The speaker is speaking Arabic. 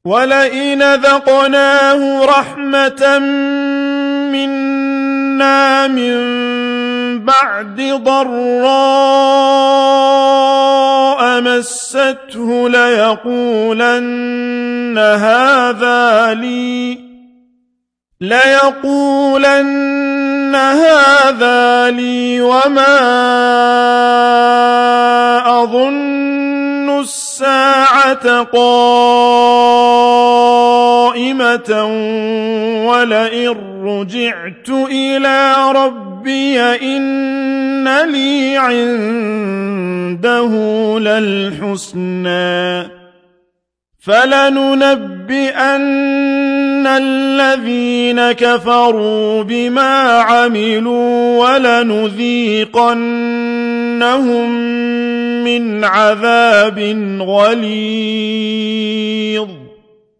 وَلَئِنْ أَذَقْنَاهُ رَحْمَةً مِّنَّا مِن بَعْدِ ضَرَّاءَ مَسَّتْهُ لَيَقُولَنَّ هَٰذَا لِي وَمَا أَظُنُّ السَّاعَةَ قَائِمَةً وَلَئِن رُّجِعْتُ إِلَىٰ رَبِّي إِنَّ لِي عِندَهُ لَلْحُسْنَىٰ ۚ فَلَنُنَبِّئَنَّ الَّذِينَ كَفَرُوا بِمَا عَمِلُوا وَلَنُذِيقَنَّهُم مِّنْ عَذَابٍ غَلِيظٍ